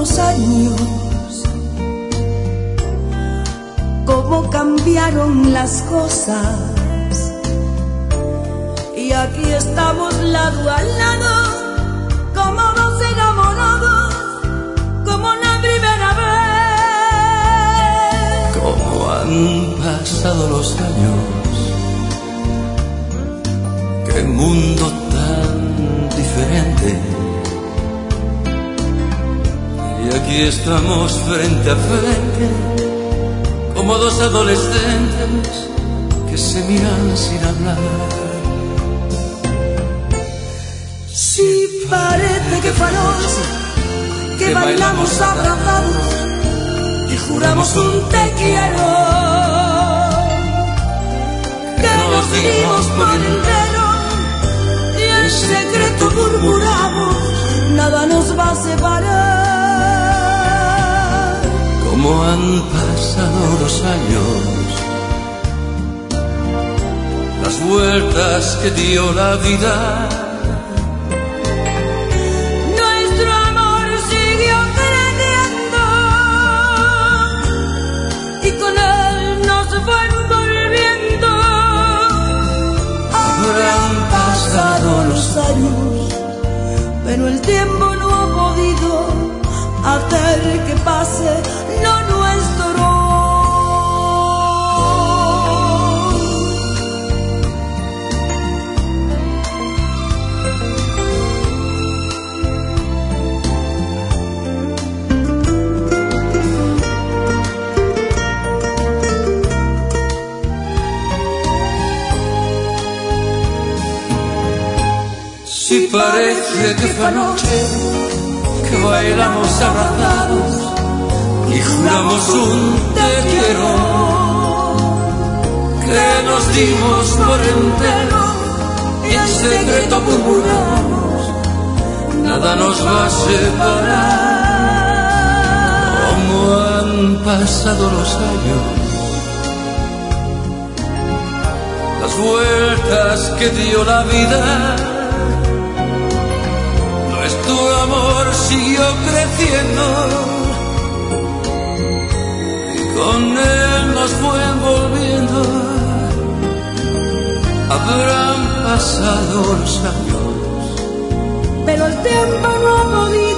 los años, cómo cambiaron las cosas, y aquí estamos lado a lado, como dos enamorados, como la primera vez. Cómo han pasado los años, qué mundo tan diferente. Y aquí estamos frente a frente, como dos adolescentes que se miran sin hablar. Si parece que farol, que bailamos abrazados y juramos un te quiero, que nos dimos por entero y en secreto murmuramos, nada nos va a separar. Cómo han pasado los años, las vueltas que dio la vida. Nuestro amor siguió creciendo y con él nos fue envolviendo. Habrán pasado los años, pero el tiempo no ha podido hacer que pase lo nuestro. Si parece que fue anoche que bailamos abrazados y juramos un te quiero, que nos dimos por entero y en secreto murmuramos, nada nos va a separar. Cómo han pasado los años, las vueltas que dio la vida. Tu amor siguió creciendo y con él nos fue envolviendo. Habrán pasado los años, pero el tiempo no ha podido